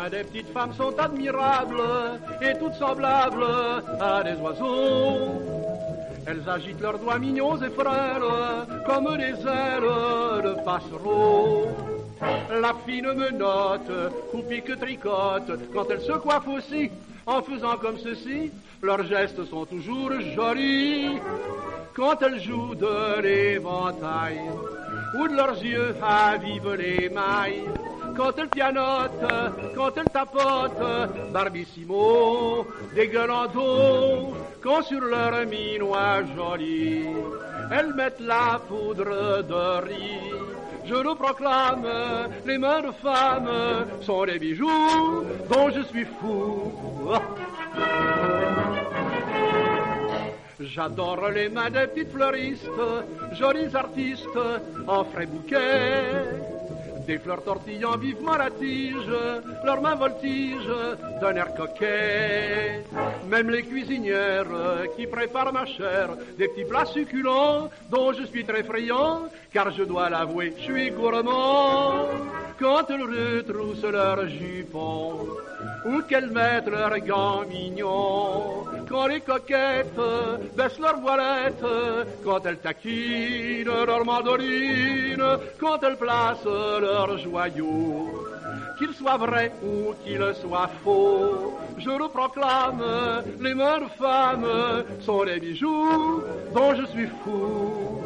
mains des petites femmes sont admirables et toutes semblables à des oiseaux. Elles agitent leurs doigts mignons et frêles comme des ailes de passereaux. La fine menotte, coupique tricote, quand elle se coiffe aussi, en faisant comme ceci, leurs gestes sont toujours jolis. Quand elles jouent de l'éventail, ou de leurs yeux avivent les mailles. Quand elles pianotent, quand elles tapotent, barbissimo, dégueulant d'eau, quand sur leur minois joli, elles mettent la poudre de riz. Je le proclame, les mains de femmes sont des bijoux dont je suis fou. J'adore les mains des petites fleuristes, jolis artistes en frais bouquets. Des fleurs tortillant vivement la tige, leurs mains voltigent d'un air coquet. Même les cuisinières qui préparent ma chair, des petits plats succulents dont je suis très friand, car je dois l'avouer, je suis gourmand. Quand elles retroussent leurs jupons, ou qu'elles mettent leurs gants mignons, quand les coquettes baissent leurs voilettes, quand elles taquinent leurs mandolines, quand elles placent leurs joyaux, qu'ils soient vrais ou qu'ils soient faux, je le proclame, les mains de femmes sont les bijoux dont je suis fou.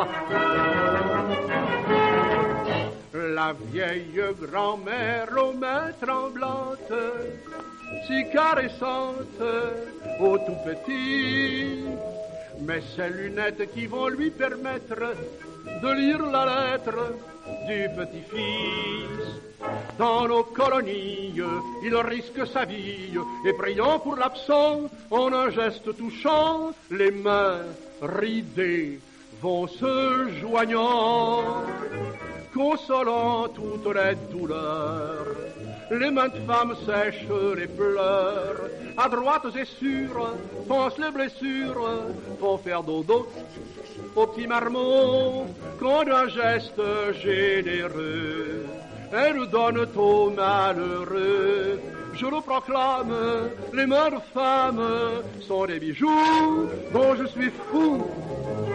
La vieille grand-mère aux mains tremblantes, si caressante au tout petit, mais ces lunettes qui vont lui permettre de lire la lettre du petit-fils. Dans nos colonies, il risque sa vie, et priant pour l'absent, en un geste touchant, les mains ridées vont se joignant, consolant toutes les douleurs. Les mains de femmes sèchent les pleurs, adroites et sûres, pensent les blessures, font faire dodo aux petits marmots, quand d'un geste généreux, elles donnent aux malheureux. Je le proclame, les mains de femmes sont des bijoux dont je suis fou.